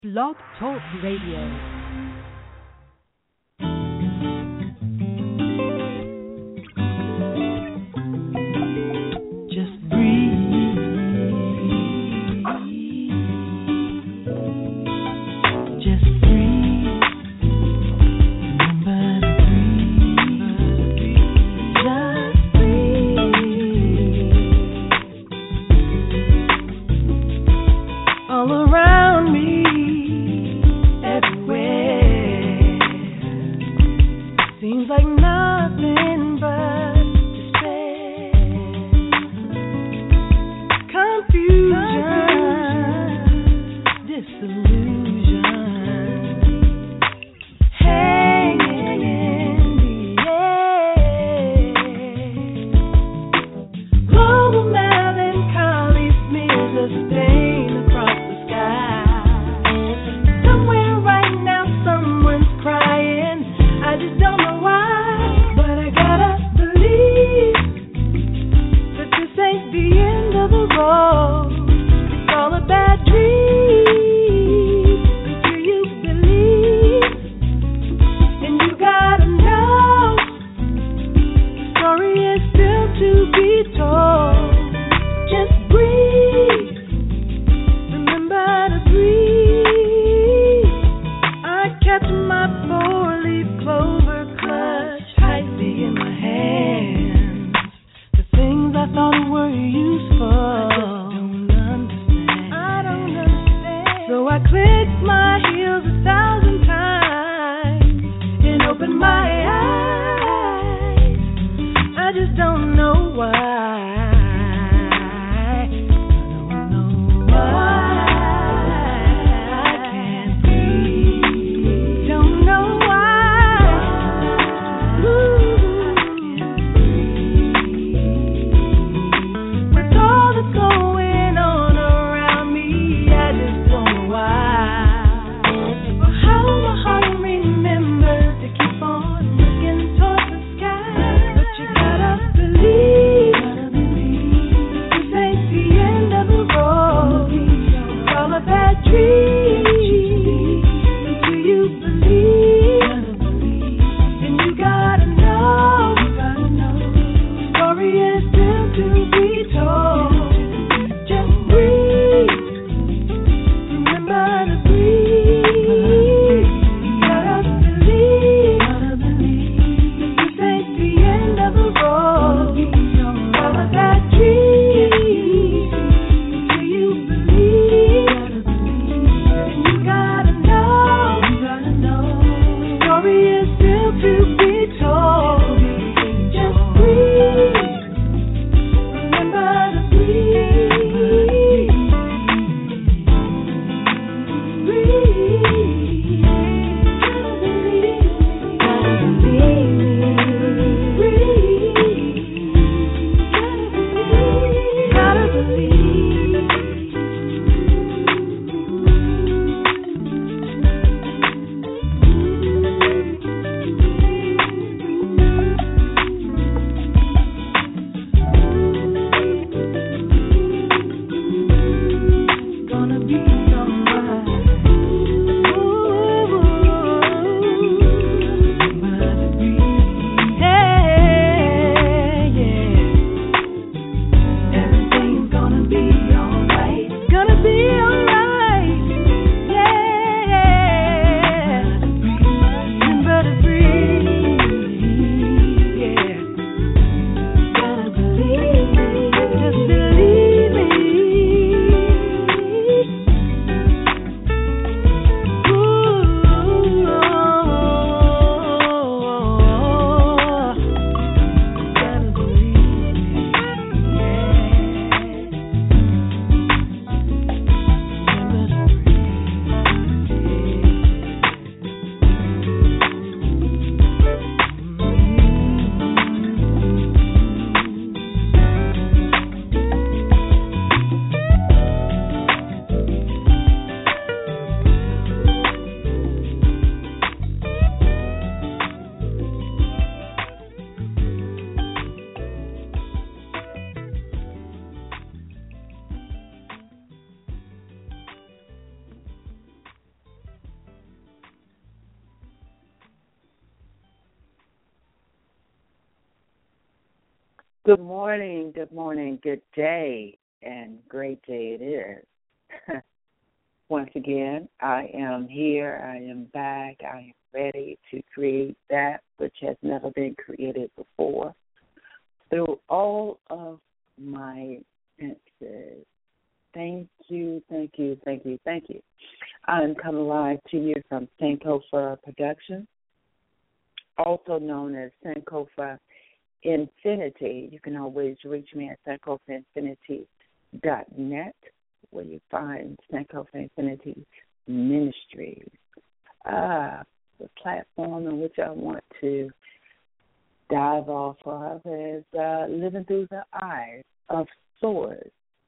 Blog Talk Radio. good morning, good day, and great day it is. Once again, I am here, I am back, I am ready to create that which has never been created before through all of my senses. Thank you, thank you, thank you, thank you. I'm coming live to you from Sankofa Productions, also known as Sankofa Infinity. You can always reach me at sankofainfinity.net, where you find Sankofa Infinity Ministries. The platform in which I want to dive off of is living through the eyes of source.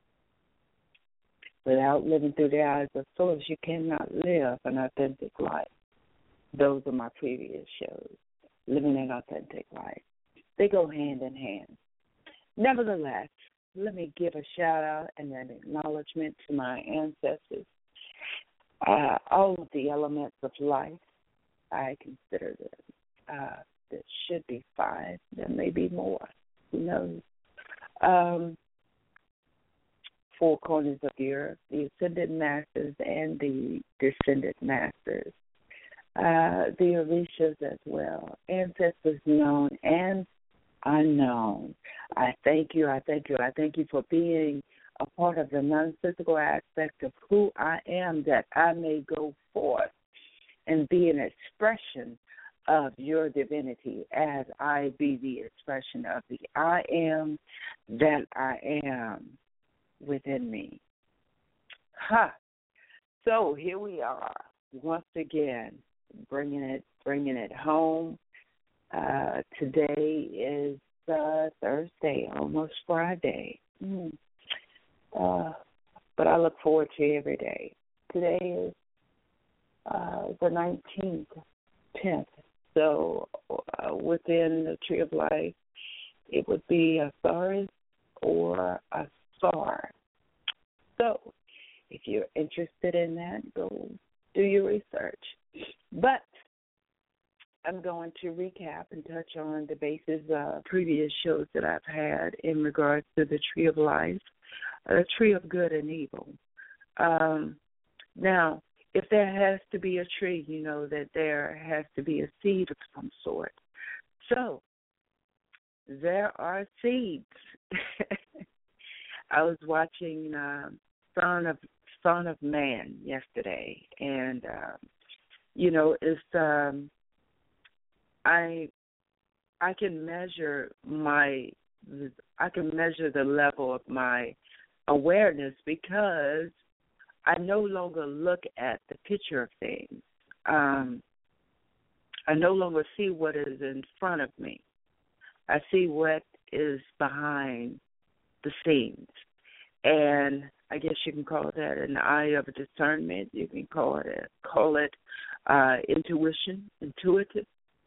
Without living through the eyes of source, you cannot live an authentic life. Those are my previous shows, living an authentic life. They go hand in hand. Nevertheless, let me give a shout-out and an acknowledgement to my ancestors. All of the elements of life, I consider them. There should be 5. There may be more. Who knows? 4 corners of the earth, the ascended masters and the descended masters, the Orishas as well, ancestors known and unknown. I thank you, I thank you, I thank you for being a part of the non-physical aspect of who I am, that I may go forth and be an expression of your divinity as I be the expression of the I am that I am within me. So here we are once again, bringing it home. Today is Thursday, almost Friday. But I look forward to every day. Today is the 19th, 10th. So within the Tree of Life, it would be a Saris or a Sar. So if you're interested in that, go do your research. But I'm going to recap and touch on the basis of previous shows that I've had in regards to the Tree of Life, the Tree of Good and Evil. Now, if there has to be a tree, you know that there has to be a seed of some sort. So there are seeds. I was watching Son of Man yesterday, and it's I can measure the level of my awareness because I no longer look at the picture of things. I no longer see what is in front of me. I see what is behind the scenes. And I guess you can call that an eye of discernment. You can call it intuition, intuitive.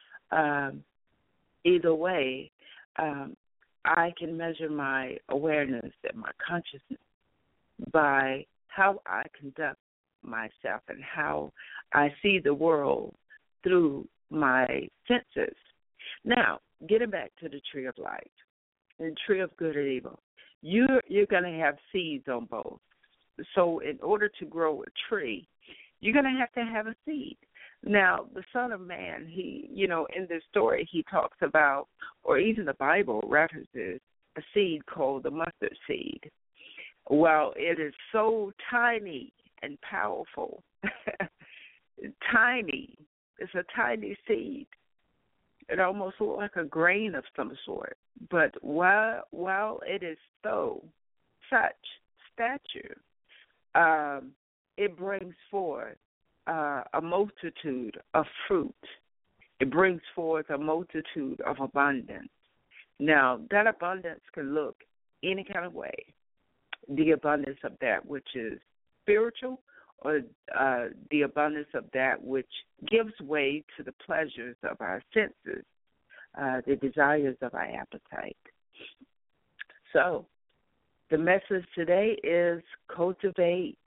Either way, I can measure my awareness and my consciousness by how I conduct myself and how I see the world through my senses. Now, getting back to the Tree of Life, the Tree of Good and Evil, you're going to have seeds on both. So in order to grow a tree, you're going to have a seed. Now, the Son of Man, he, in this story, he talks about, or even the Bible references, a seed called the mustard seed. Well, it is so tiny and powerful. Tiny. It's a tiny seed. It almost looks like a grain of some sort. But while it is such stature, it brings forth a multitude of fruit. It brings forth a multitude of abundance. Now, that abundance can look any kind of way. The abundance of that which is spiritual, or the abundance of that which gives way to the pleasures of our senses, the desires of our appetite. So, the message today is cultivate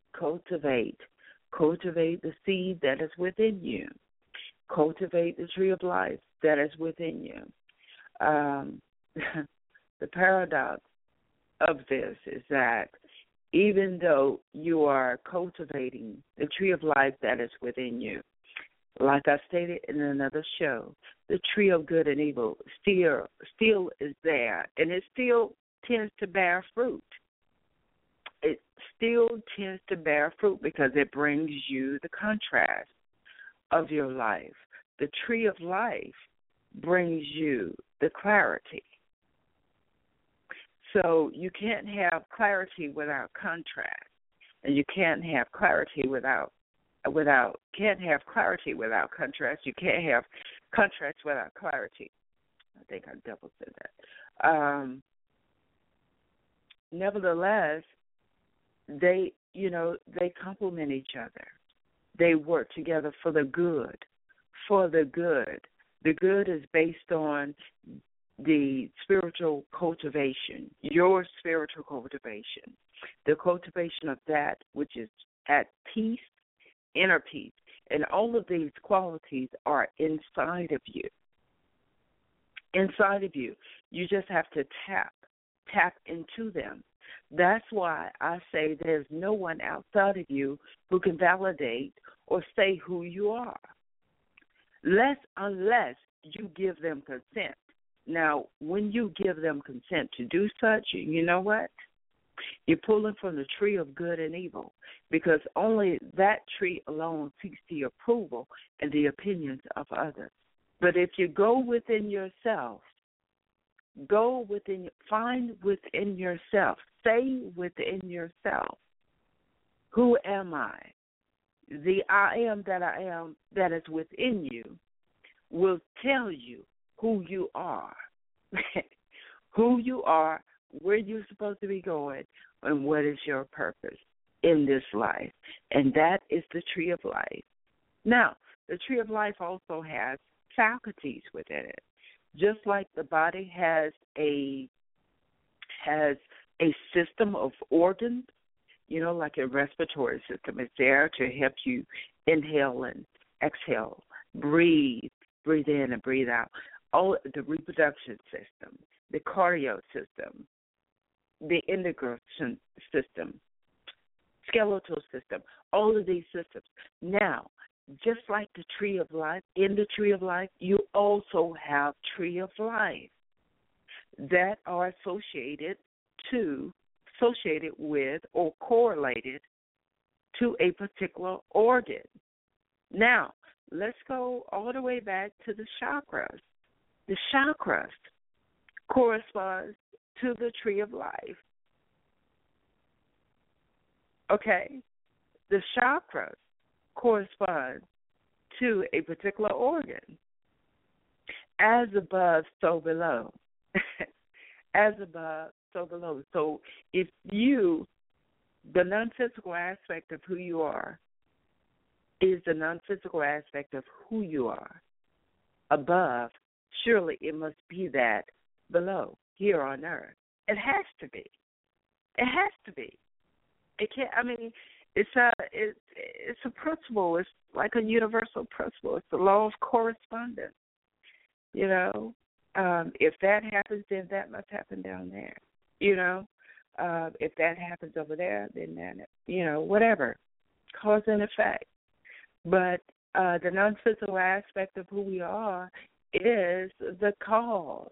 the seed that is within you. Cultivate the tree of life that is within you. The paradox of this is that even though you are cultivating the tree of life that is within you, like I stated in another show, the tree of good and evil still is there, and it still tends to bear fruit. It still tends to bear fruit because it brings you the contrast of your life. The tree of life brings you the clarity. So you can't have clarity without contrast, and you can't have clarity without contrast. You can't have contrast without clarity. I think I double said that. Nevertheless, they complement each other. They work together for the good. For the good. The good is based on the spiritual cultivation, your spiritual cultivation, the cultivation of that which is at peace, inner peace. And all of these qualities are inside of you. Inside of you. You just have to tap into them. That's why I say there's no one outside of you who can validate or say who you are, unless you give them consent. Now, when you give them consent to do such, you know what? You're pulling from the tree of good and evil, because only that tree alone seeks the approval and the opinions of others. But if you go within yourself, find within yourself, say within yourself, who am I? The I am that is within you will tell you who you are, who you are, where you're supposed to be going, and what is your purpose in this life. And that is the tree of life. Now, the tree of life also has faculties within it. Just like the body has a system of organs, like a respiratory system. It's there to help you inhale and exhale, breathe in and breathe out. All the reproduction system, the cardio system, the endocrine system, skeletal system, all of these systems. Now, just like the tree of life, in the tree of life, you also have tree of life that are associated with or correlated to a particular organ. Now, let's go all the way back to the chakras. The chakras corresponds to the tree of life. Okay? The chakras correspond to a particular organ. As above, so below. As above, so below. So if the non-physical aspect of who you are is the non-physical aspect of who you are above, surely it must be that below, here on earth. It has to be. It has to be. It can't. I mean, it's a principle. It's like a universal principle. It's the law of correspondence. If that happens, then that must happen down there. If that happens over there, then that, whatever, cause and effect. But the non-physical aspect of who we are is the cause.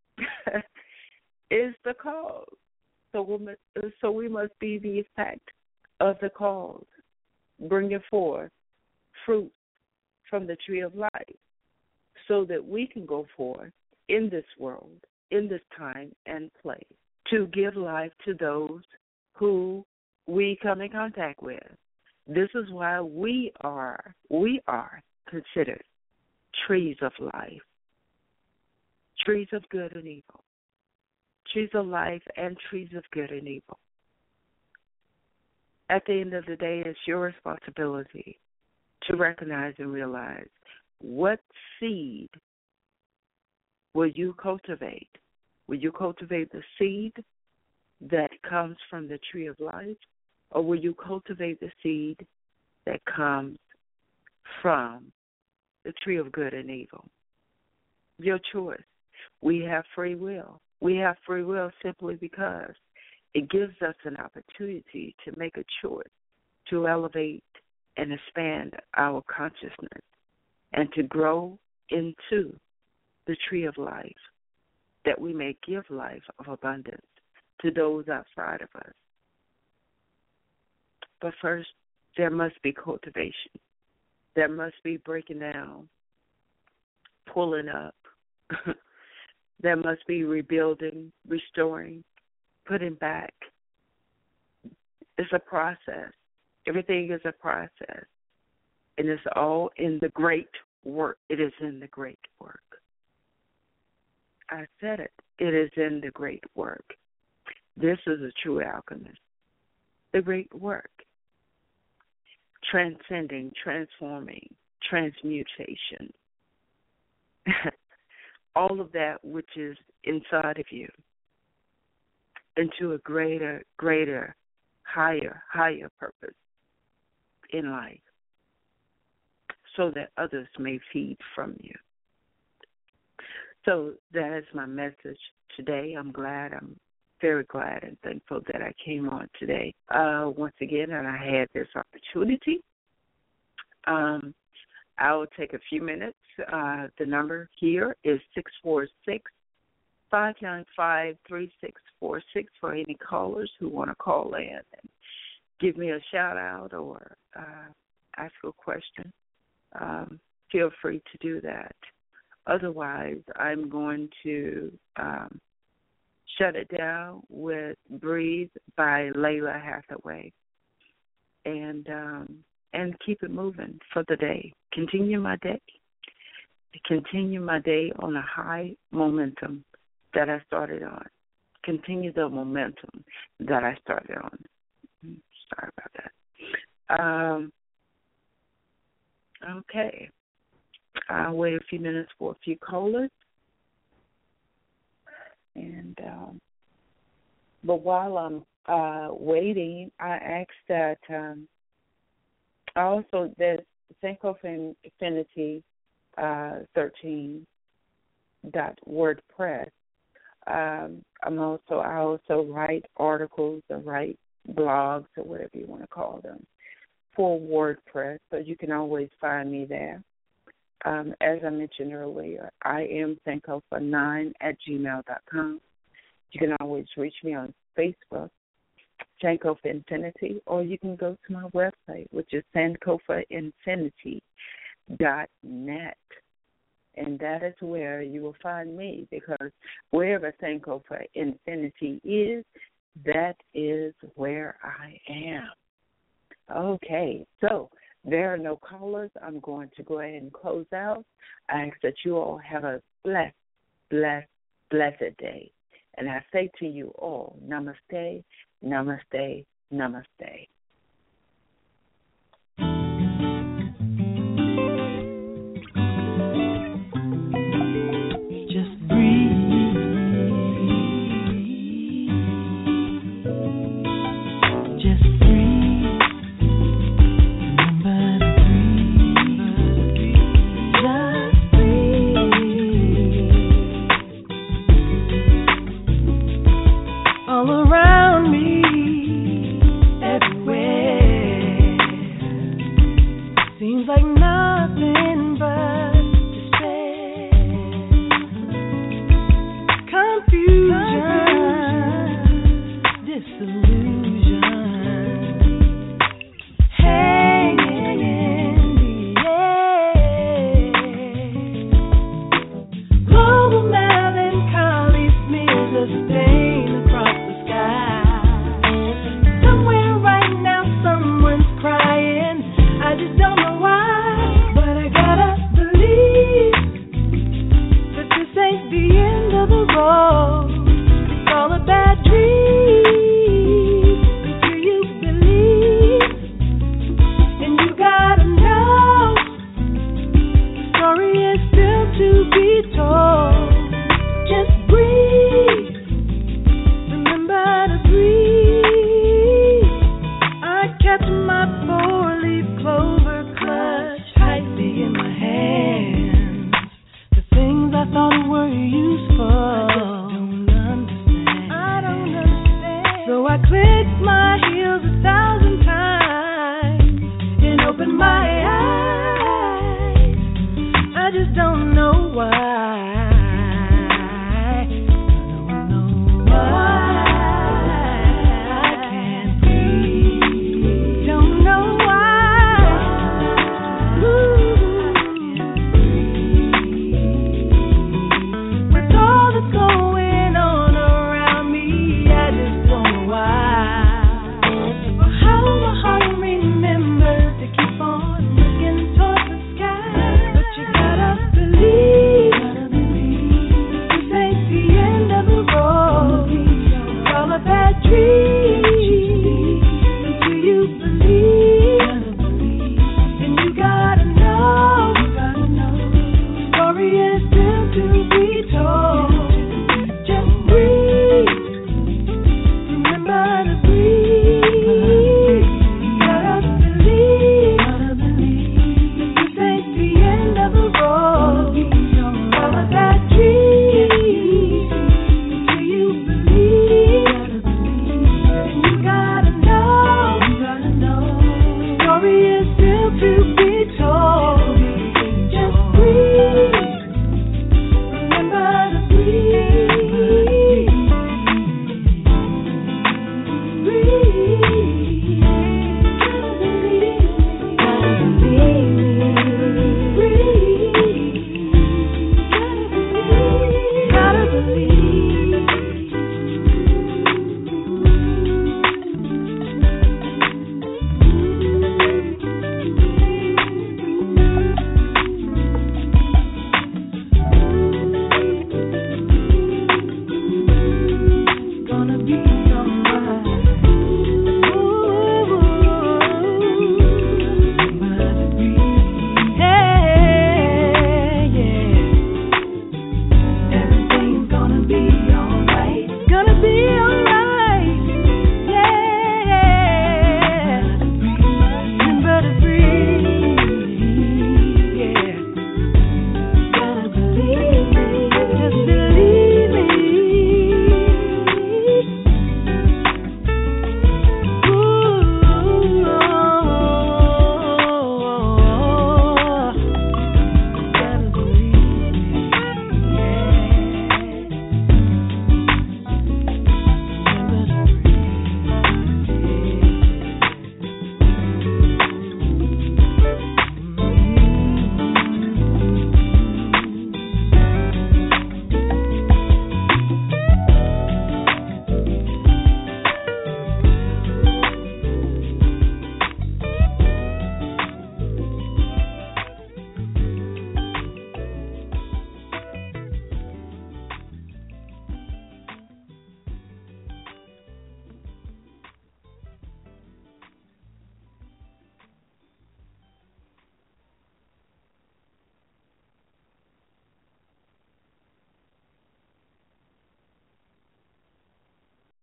Is the cause. So we must be the effect of the cause, bringing forth fruit from the tree of life, so that we can go forth in this world, in this time and place, to give life to those who we come in contact with. This is why we are considered trees of life, trees of good and evil, trees of life and trees of good and evil. At the end of the day, it's your responsibility to recognize and realize what seed will you cultivate. Will you cultivate the seed that comes from the tree of life, or will you cultivate the seed that comes from the tree of good and evil? Your choice. We have free will. We have free will simply because it gives us an opportunity to make a choice to elevate and expand our consciousness and to grow into the tree of life, that we may give life of abundance to those outside of us. But first, there must be cultivation. There must be breaking down, pulling up. There must be rebuilding, restoring, putting back. It's a process. Everything is a process. And it's all in the great work. It is in the great work. I said it. It is in the great work. This is a true alchemist. The great work. Transcending, transforming, transmutation. All of that which is inside of you into a greater, higher purpose in life so that others may feed from you. So that is my message today. I'm very glad and thankful that I came on today once again, and I had this opportunity. I'll take a few minutes. The number here is 646-595-3646 for any callers who want to call in and give me a shout-out or ask a question. Feel free to do that. Otherwise, I'm going to shut it down with Breathe by Layla Hathaway and keep it moving for the day. Continue my day on a high momentum that I started on. Continue the momentum that I started on. Sorry about that. Okay. I'll wait a few minutes for a few callers. And but while I'm waiting, I ask that also there's Sankofa Infinity 13.wordpress. I also write articles or write blogs or whatever you want to call them for WordPress, so you can always find me there. As I mentioned earlier, I am sankofa9@gmail.com. You can always reach me on Facebook, Sankofa Infinity, or you can go to my website, which is sankofainfinity.net. And that is where you will find me, because wherever Sankofa Infinity is, that is where I am. Okay, so there are no callers. I'm going to go ahead and close out. I ask that you all have a blessed day. And I say to you all, namaste, namaste, namaste. Seems like nothing